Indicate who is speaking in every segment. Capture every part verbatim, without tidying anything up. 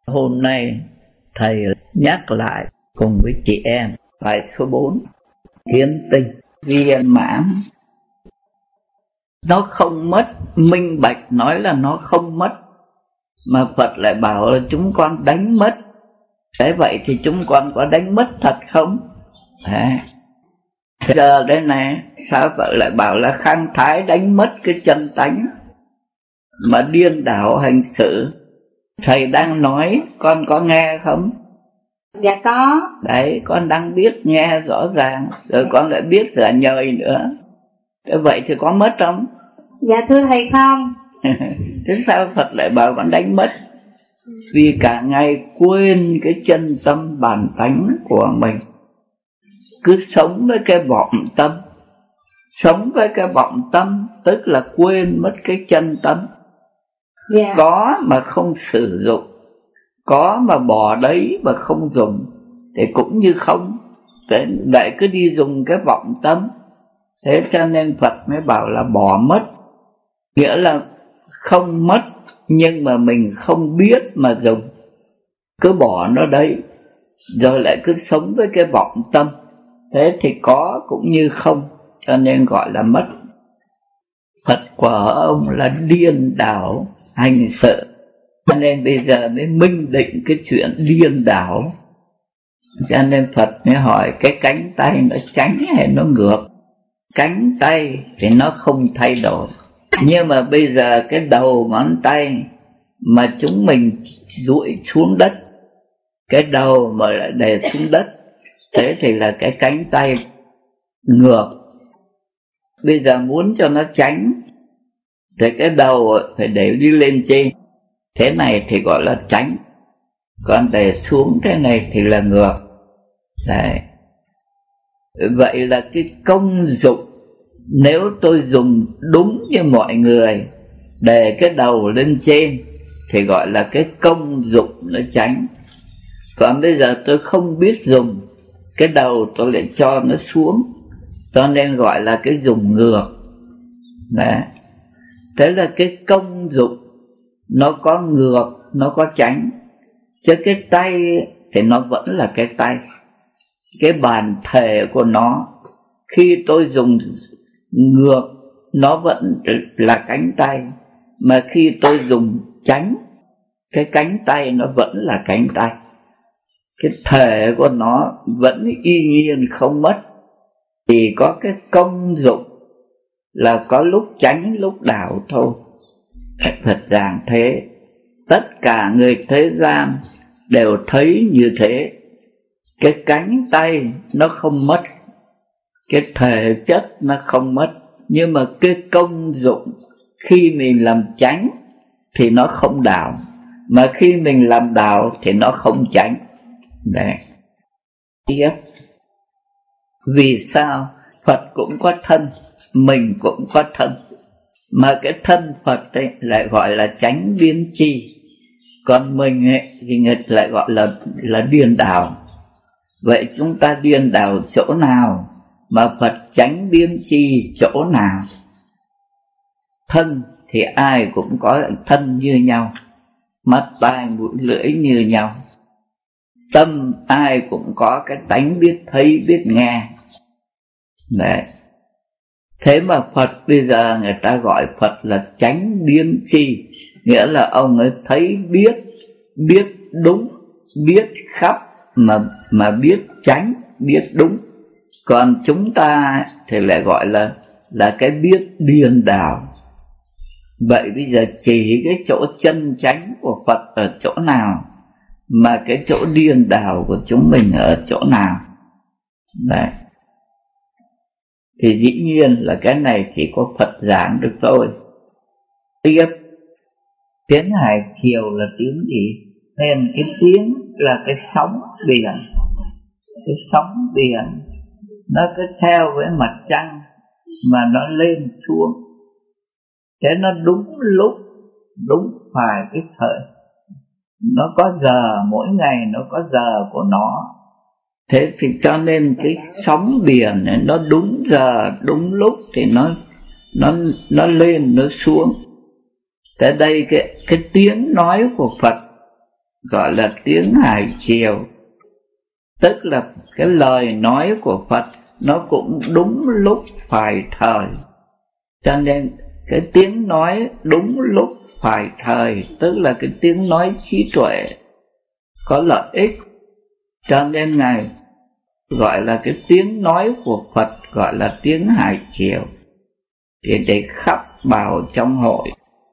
Speaker 1: Hôm nay thầy nhắc lại cùng với chị em bài số bốn, kiến tinh viên mãn. Nó không mất, minh bạch nói là nó không mất, mà Phật lại bảo là chúng con đánh mất. Thế vậy thì chúng con có đánh mất thật không? À, giờ đây này sao Phật lại bảo là khang thái đánh mất cái chân tánh mà điên đảo hành xử? Thầy đang nói, con có nghe không?
Speaker 2: Dạ có.
Speaker 1: Đấy, con đang biết nghe rõ ràng, rồi con lại biết giả nhời nữa. Thế vậy thì có mất không?
Speaker 2: Dạ thưa thầy không.
Speaker 1: Thế sao Phật lại bảo con đánh mất? Vì cả ngày quên cái chân tâm bản tánh của mình, cứ sống với cái vọng tâm. Sống với cái vọng tâm tức là quên mất cái chân tâm.
Speaker 2: Yeah.
Speaker 1: Có mà không sử dụng, có mà bỏ đấy mà không dùng thì cũng như không. Thế lại cứ đi dùng cái vọng tâm. Thế cho nên Phật mới bảo là bỏ mất. Nghĩa là không mất nhưng mà mình không biết mà dùng, cứ bỏ nó đấy, rồi lại cứ sống với cái vọng tâm. Thế thì có cũng như không, cho nên gọi là mất. Phật của ông là điên đảo hành sự, cho nên bây giờ mới minh định cái chuyện điên đảo. Cho nên Phật mới hỏi cái cánh tay nó tránh hay nó ngược? Cánh tay thì nó không thay đổi, nhưng mà bây giờ cái đầu ngón tay mà chúng mình duỗi xuống đất, cái đầu mà lại để xuống đất, thế thì là cái cánh tay ngược. Bây giờ muốn cho nó tránh thì cái đầu phải để đi lên trên, thế này thì gọi là tránh, còn để xuống thế này thì là ngược. Đấy. Vậy là cái công dụng, nếu tôi dùng đúng như mọi người, để cái đầu lên trên thì gọi là cái công dụng nó tránh. Còn bây giờ tôi không biết dùng, cái đầu tôi lại cho nó xuống, cho nên gọi là cái dùng ngược. Đấy. Thế là cái công dụng nó có ngược, nó có tránh. Chứ cái tay thì nó vẫn là cái tay, cái bản thể của nó. Khi tôi dùng ngược, nó vẫn là cánh tay, mà khi tôi dùng tránh, cái cánh tay nó vẫn là cánh tay. Cái thể của nó vẫn y nhiên không mất, chỉ có cái công dụng là có lúc tránh lúc đảo thôi. Phật giảng thế, tất cả người thế gian đều thấy như thế. Cái cánh tay nó không mất, cái thể chất nó không mất, nhưng mà cái công dụng khi mình làm tránh thì nó không đảo, mà khi mình làm đảo thì nó không tránh. Đấy. Tiếp. Vì sao Phật cũng có thân, mình cũng có thân, mà cái thân Phật ấy lại gọi là chánh biến chi, còn mình ấy thì người lại gọi là là điên đảo. Vậy chúng ta điên đảo chỗ nào, mà Phật chánh biến chi chỗ nào? Thân thì ai cũng có thân như nhau, mắt tai mũi lưỡi như nhau. Tâm ai cũng có cái tánh biết thấy biết nghe. Đấy. Thế mà Phật bây giờ người ta gọi Phật là chánh biến chi, nghĩa là ông ấy thấy biết, biết đúng, biết khắp, mà, mà biết tránh, biết đúng. Còn chúng ta thì lại gọi là, là cái biết điên đảo. Vậy bây giờ chỉ cái chỗ chân chánh của Phật ở chỗ nào, mà cái chỗ điên đảo của chúng mình ở chỗ nào? Đấy. Thì dĩ nhiên là cái này chỉ có Phật giảng được thôi. Tiếp. Tiếng hải triều là tiếng gì? Nên cái tiếng là cái sóng biển. Cái sóng biển nó cứ theo với mặt trăng mà nó lên xuống. Thế nó đúng lúc, đúng phải cái thời. Nó có giờ, mỗi ngày nó có giờ của nó. Thế thì cho nên cái sóng biển này nó đúng giờ, đúng lúc thì nó nó nó lên, nó xuống. Thế đây cái cái tiếng nói của Phật gọi là tiếng hải triều. Tức là cái lời nói của Phật nó cũng đúng lúc phải thời. Cho nên cái tiếng nói đúng lúc phải thời, tức là cái tiếng nói trí tuệ, có lợi ích. Cho nên Ngài gọi là cái tiếng nói của Phật gọi là tiếng hải triều, thì để khắp bảo trong hội.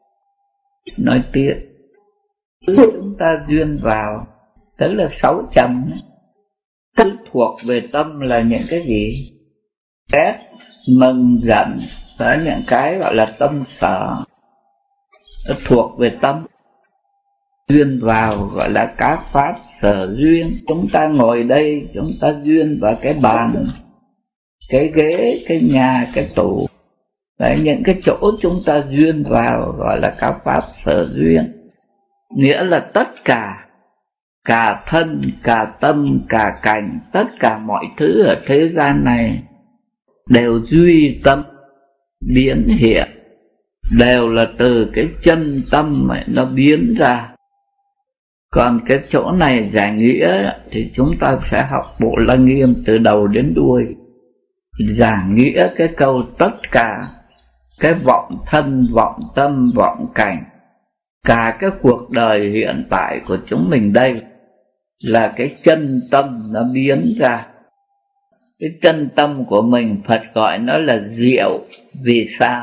Speaker 1: Nói tiếp, chúng ta duyên vào, tức là sáu trần. Cứ thuộc về tâm là những cái gì? Ghét, mừng, giận, đó những cái gọi là tâm sở, nó thuộc về tâm. Duyên vào gọi là các pháp sở duyên. Chúng ta ngồi đây, chúng ta duyên vào cái bàn, cái ghế, cái nhà, cái tủ. Đấy, những cái chỗ chúng ta duyên vào gọi là các pháp sở duyên. Nghĩa là tất cả, cả thân, cả tâm, cả cảnh, tất cả mọi thứ ở thế gian này đều duy tâm biến hiện, đều là từ cái chân tâm mà nó biến ra. Còn cái chỗ này giải nghĩa thì chúng ta sẽ học Bộ Lăng Nghiêm từ đầu đến đuôi. Giải nghĩa cái câu tất cả cái vọng thân, vọng tâm, vọng cảnh, cả cái cuộc đời hiện tại của chúng mình đây là cái chân tâm nó biến ra. Cái chân tâm của mình Phật gọi nó là diệu. Vì sao?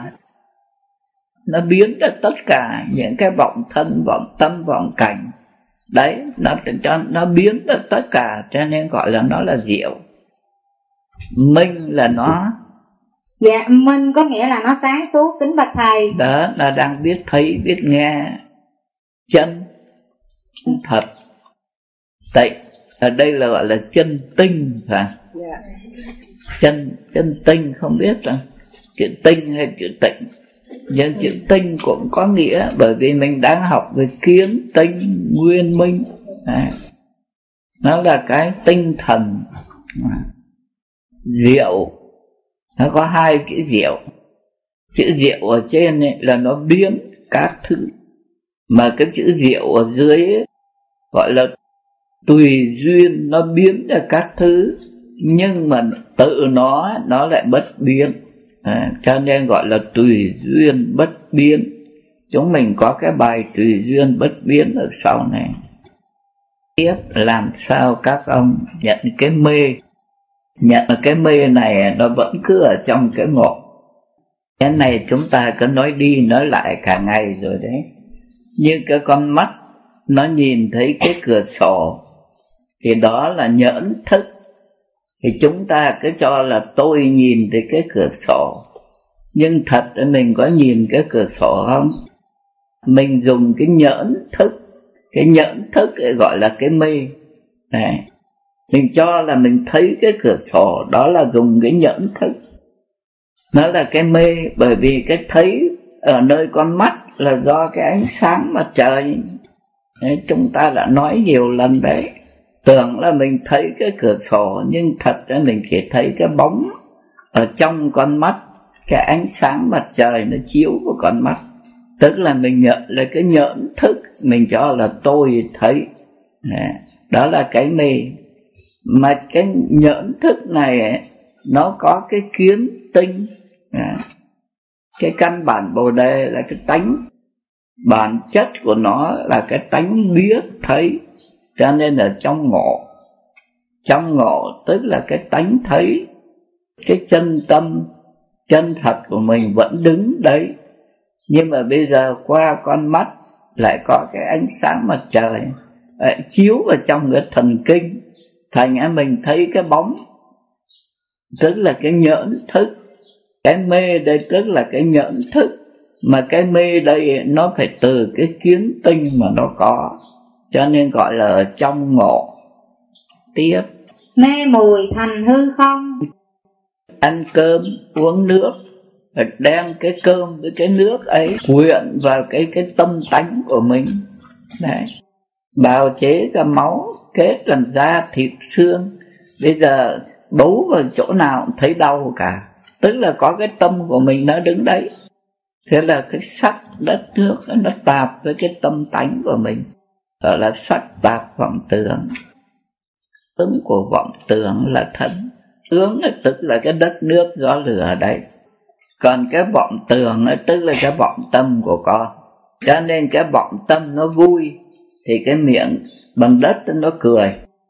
Speaker 1: Nó biến ra tất cả những cái vọng thân, vọng tâm, vọng cảnh. Đấy, nó, nó biến ra tất cả, cho nên gọi là nó là diệu. Minh là nó.
Speaker 2: Dạ, minh có nghĩa là nó sáng suốt, kính bạch thầy.
Speaker 1: Đó, nó đang biết thấy, biết nghe. Chân, thật, tịnh. Ở đây là gọi là chân tinh, phải?
Speaker 2: Dạ.
Speaker 1: Chân, chân tinh không biết là chữ tinh hay chữ tịnh. Nhưng chữ tinh cũng có nghĩa, bởi vì mình đang học về kiến, tinh, nguyên, minh. Đấy. Nó là cái tinh thần. Diệu, nó có hai chữ diệu. Chữ diệu ở trên ấy là nó biến các thứ, mà cái chữ diệu ở dưới ấy gọi là tùy duyên, nó biến ra các thứ, nhưng mà tự nó nó lại bất biến. À, cho nên gọi là tùy duyên bất biến. Chúng mình có cái bài tùy duyên bất biến ở sau này. Tiếp, làm sao các ông nhận cái mê. Nhận cái mê này nó vẫn cứ ở trong cái ngộ. Cái này chúng ta cứ nói đi nói lại cả ngày rồi đấy. Như cái con mắt nó nhìn thấy cái cửa sổ thì đó là nhẫn thức. Thì chúng ta cứ cho là tôi nhìn thấy cái cửa sổ, nhưng thật là mình có nhìn cái cửa sổ không? Mình dùng cái nhẫn thức. Cái nhẫn thức gọi là cái mê. Đấy. Mình cho là mình thấy cái cửa sổ, đó là dùng cái nhẫn thức. Nó là cái mê, bởi vì cái thấy ở nơi con mắt là do cái ánh sáng mặt trời. Đấy, chúng ta đã nói nhiều lần đấy. Tưởng là mình thấy cái cửa sổ, nhưng thật ra mình chỉ thấy cái bóng ở trong con mắt, cái ánh sáng mặt trời nó chiếu vào con mắt. Tức là mình nhận là cái nhẫn thức, mình cho là tôi thấy. Đó là cái mê. Mà cái nhẫn thức này ấy, nó có cái kiến tinh. Cái căn bản Bồ Đề là cái tánh, bản chất của nó là cái tánh biết thấy. Cho nên ở trong ngộ, trong ngộ tức là cái tánh thấy, cái chân tâm, chân thật của mình vẫn đứng đấy. Nhưng mà bây giờ qua con mắt lại có cái ánh sáng mặt trời lại chiếu vào trong cái thần kinh, thành ra mình thấy cái bóng, tức là cái nhẫn thức. Cái mê đây tức là cái nhẫn thức, mà cái mê đây nó phải từ cái kiến tinh mà nó có, cho nên gọi là ở trong ngộ. Tiếp,
Speaker 2: mê mùi thành hư không.
Speaker 1: Ăn cơm uống nước, phải đem cái cơm với cái nước ấy quyện vào cái cái tâm tánh của mình. Đấy, bào chế ra máu, kết làm da thịt xương. Bây giờ bấu vào chỗ nào cũng thấy đau cả, tức là có cái tâm của mình nó đứng đấy. Thế là cái sắc đất nước nó tạp với cái tâm tánh của mình. Đó là sắc tạp vọng tưởng. Tướng của vọng tưởng là thân. Tướng tức là cái đất nước gió lửa đấy. Còn cái vọng tưởng tức là cái vọng tâm của con. Cho nên cái vọng tâm nó vui thì cái miệng bằng đất nó cười.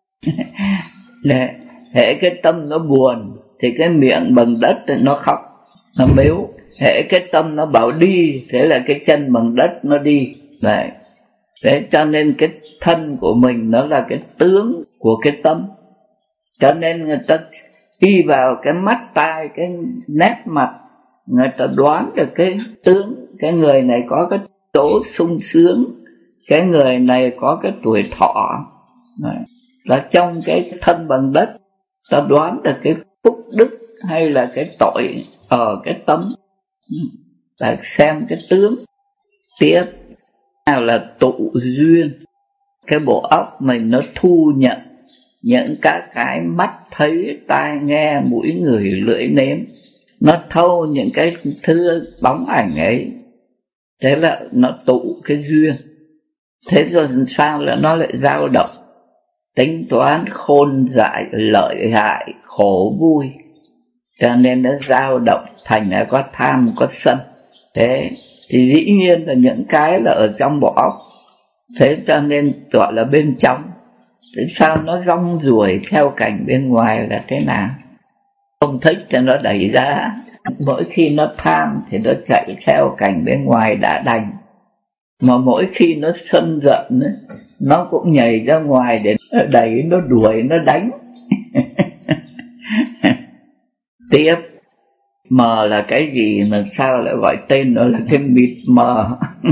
Speaker 1: Hễ cái tâm nó buồn thì cái miệng bằng đất nó khóc, nó mếu. Hễ cái tâm nó bảo đi, thế là cái chân bằng đất nó đi. Đấy. Thế cho nên cái thân của mình nó là cái tướng của cái tâm. Cho nên người ta đi vào cái mắt tai, cái nét mặt, người ta đoán được cái tướng. Cái người này có cái chỗ sung sướng, cái người này có cái tuổi thọ. Đấy. Là trong cái thân bằng đất, ta đoán được cái phúc đức hay là cái tội ở cái tâm. Là xem cái tướng. Tiếp nào là tụ duyên. Cái bộ óc mình nó thu nhận những các cái mắt thấy, tai nghe, mũi ngửi, lưỡi nếm. Nó thâu những cái thứ bóng ảnh ấy. Thế là nó tụ cái duyên. Thế rồi sao là nó lại dao động, tính toán khôn dại, lợi hại, khổ vui. Cho nên nó dao động thành là có tham, có sân. Thế thì dĩ nhiên là những cái là ở trong bộ óc. Thế cho nên gọi là bên trong. Thế sao nó rong ruổi theo cảnh bên ngoài là thế nào? Không thích thì nó đẩy ra. Mỗi khi nó tham thì nó chạy theo cảnh bên ngoài đã đành. Mà mỗi khi nó sân giận nó cũng nhảy ra ngoài để đẩy, nó đuổi, nó đánh. Tiếp, mờ là cái gì mà sao lại gọi tên nó là cái mịt mờ?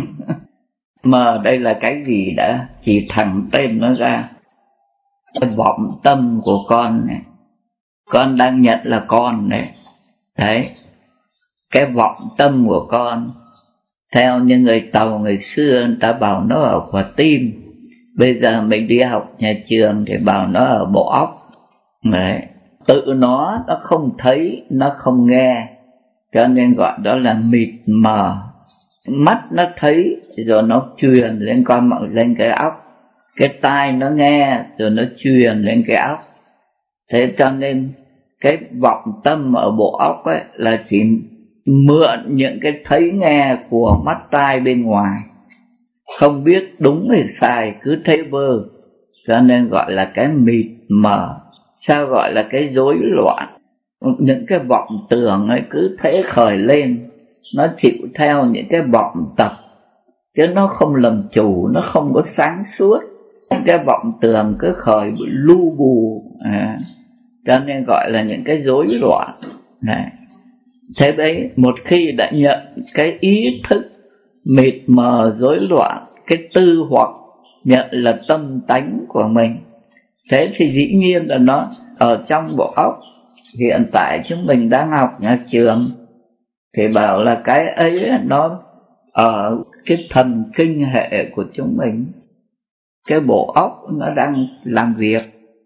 Speaker 1: Mờ đây là cái gì đã? Chỉ thẳng tên nó ra. Cái vọng tâm của con này, con đang nhận là con này. Đấy, cái vọng tâm của con, theo như người Tàu ngày xưa người ta bảo nó ở quả tim. Bây giờ mình đi học nhà trường thì bảo nó ở bộ óc. Đấy, tự nó, nó không thấy, nó không nghe, cho nên gọi đó là mịt mờ. Mắt nó thấy rồi nó truyền lên con lên cái óc. Cái tai nó nghe rồi nó truyền lên cái óc. Thế cho nên cái vọng tâm ở bộ óc ấy là chỉ mượn những cái thấy nghe của mắt tai bên ngoài, không biết đúng hay sai, cứ thế vơ. Cho nên gọi là cái mịt mờ. Sao gọi là cái rối loạn? Những cái vọng tưởng ấy cứ thế khởi lên, nó chịu theo những cái vọng tập, chứ nó không làm chủ, nó không có sáng suốt. Cái vọng tưởng cứ khởi bị lu bù, à, cho nên gọi là những cái rối loạn này. Thế đấy, một khi đã nhận cái ý thức mịt mờ rối loạn, cái tư hoặc nhận là tâm tánh của mình, thế thì dĩ nhiên là nó ở trong bộ óc. Hiện tại chúng mình đang học nhà trường thì bảo là cái ấy nó ở cái thần kinh hệ của chúng mình. Cái bộ óc nó đang làm việc.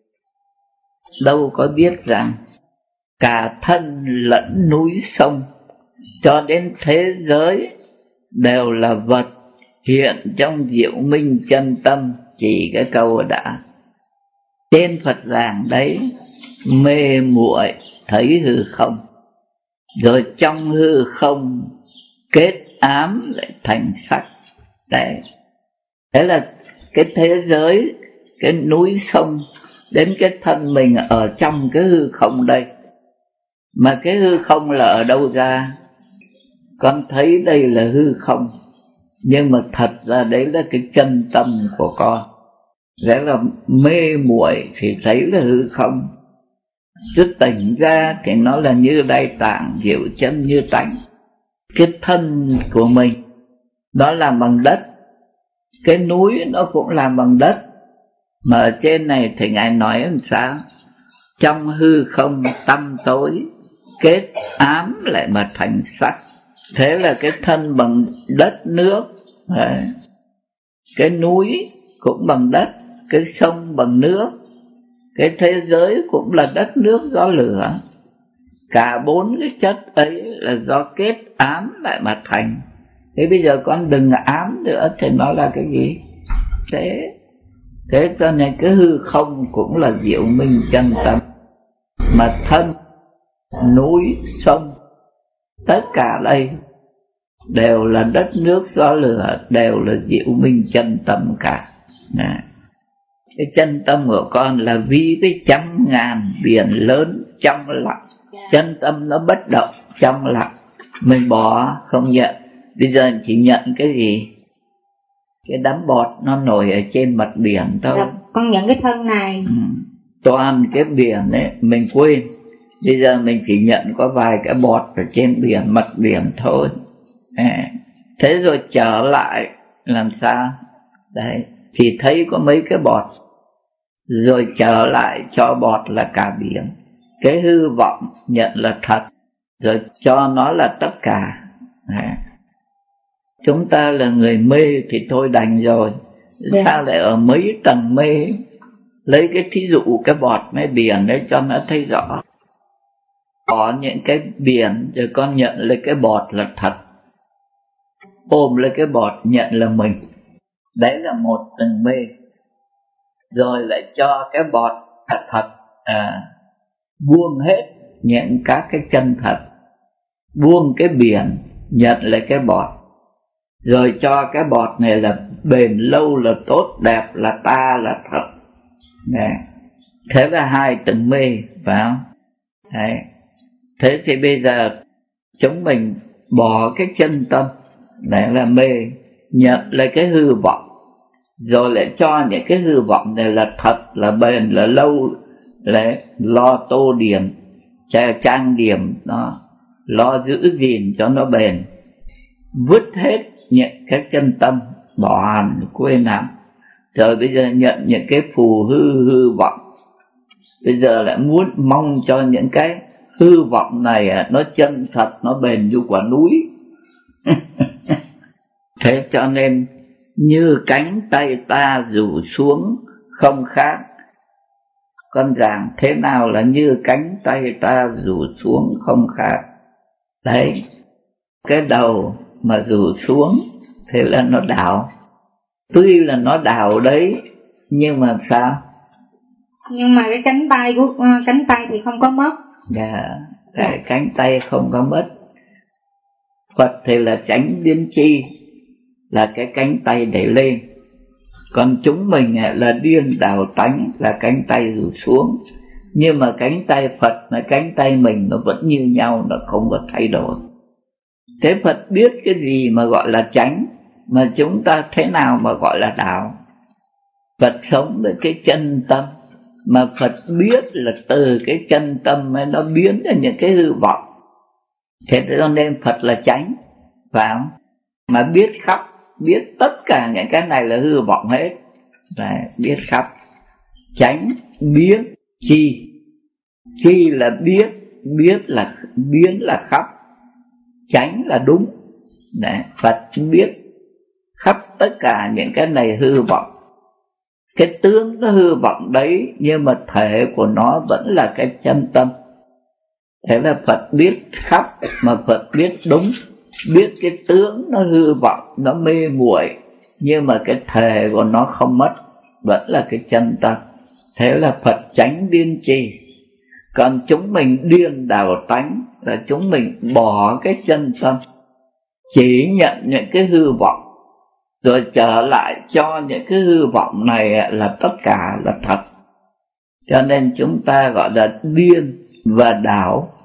Speaker 1: Đâu có biết rằng cả thân lẫn núi sông cho đến thế giới đều là vật hiện trong diệu minh chân tâm. Chỉ cái câu đã trên Phật giảng đấy, mê muội thấy hư không, rồi trong hư không kết ám lại thành sắc. Đấy, thế là cái thế giới, cái núi sông đến cái thân mình ở trong cái hư không đây. Mà cái hư không là ở đâu ra? Con thấy đây là hư không, nhưng mà thật ra đấy là cái chân tâm của con. Đấy là mê muội thì thấy là hư không, chứ tỉnh ra thì nó là như Đại Tạng diệu chân như tánh. Cái thân của mình nó làm bằng đất, cái núi nó cũng làm bằng đất. Mà ở trên này thì Ngài nói làm sao? Trong hư không tăm tối kết ám lại mà thành sắc. Thế là cái thân bằng đất nước. Đấy. Cái núi cũng bằng đất, cái sông bằng nước, cái thế giới cũng là đất nước gió lửa. Cả bốn cái chất ấy là do kết ám lại mà thành. Thế bây giờ con đừng ám nữa thì nó là cái gì? Thế Thế cho nên cái hư không cũng là diệu minh chân tâm, mà thân, núi, sông, tất cả đây đều là đất nước gió lửa, đều là diệu minh chân tâm cả. Nè. Cái chân tâm của con là vì cái trăm ngàn biển lớn trong lặng. Chân tâm nó bất động trong lặng. Mình bỏ không nhận. Bây giờ chỉ nhận cái gì? Cái đám bọt nó nổi ở trên mặt biển thôi.
Speaker 2: Dạ, con nhận cái thân này.
Speaker 1: Ừ. Toàn cái biển ấy mình quên. Bây giờ mình chỉ nhận có vài cái bọt ở trên biển, mặt biển thôi. À, thế rồi trở lại làm sao? Đấy, thì thấy có mấy cái bọt. Rồi trở lại cho bọt là cả biển. Cái hư vọng nhận là thật, rồi cho nó là tất cả. À, chúng ta là người mê thì thôi đành rồi. Yeah. Sao lại ở mấy tầng mê? Lấy cái thí dụ cái bọt mấy biển đấy cho nó thấy rõ. Có những cái biển rồi con nhận lấy cái bọt là thật, ôm lấy cái bọt nhận là mình. Đấy là một tầng mê. Rồi lại cho cái bọt thật thật, à, buông hết những các cái chân thật, buông cái biển nhận lấy cái bọt, rồi cho cái bọt này là bền lâu, là tốt đẹp, là ta, là thật. Đấy. Thế là hai tầng mê, phải không? Đấy. Thế thì bây giờ chúng mình bỏ cái chân tâm, đấy là mê, nhận lấy cái hư vọng, rồi lại cho những cái hư vọng này là thật, là bền, là lâu, lại lo tô điểm, trang điểm nó, lo giữ gìn cho nó bền. Vứt hết những cái chân tâm, bỏ hẳn, quên hẳn. Rồi bây giờ nhận những cái phù hư hư vọng. Bây giờ lại muốn mong cho những cái hư vọng này nó chân thật, nó bền như quả núi. Thế cho nên như cánh tay ta rủ xuống không khác. Con giảng thế nào là như cánh tay ta rủ xuống không khác? Đấy, cái đầu mà rủ xuống thế là nó đảo. Tuy là nó đảo đấy, nhưng mà sao?
Speaker 2: Nhưng mà cái cánh tay của uh, cánh tay thì không có mất.
Speaker 1: Dạ, cái cánh tay không có mất. Phật thì là chánh điên chi, là cái cánh tay đẩy lên. Còn chúng mình là điên đảo tánh, là cánh tay rủ xuống. Nhưng mà cánh tay Phật và cánh tay mình nó vẫn như nhau, nó không có thay đổi. Thế Phật biết cái gì mà gọi là chánh, mà chúng ta thế nào mà gọi là đảo? Phật sống với cái chân tâm, mà Phật biết là từ cái chân tâm ấy nó biến ra những cái hư vọng. Thế cho nên Phật là chánh, phải không? Mà biết khắp, biết tất cả những cái này là hư vọng hết. Đấy, biết khắp. Chánh, biết, chi. Chi là biết, biết là biến là khắp. Chánh là đúng. Đấy, Phật biết khắp tất cả những cái này hư vọng. Cái tướng nó hư vọng đấy, nhưng mà thể của nó vẫn là cái chân tâm. Thế là Phật biết khắp, mà Phật biết đúng. Biết cái tướng nó hư vọng, nó mê muội, nhưng mà cái thể của nó không mất, vẫn là cái chân tâm. Thế là Phật chánh điên trì. Còn chúng mình điên đảo tánh, là chúng mình bỏ cái chân tâm, chỉ nhận những cái hư vọng, rồi trở lại cho những cái hư vọng này là tất cả là thật. Cho nên chúng ta gọi là điên và đảo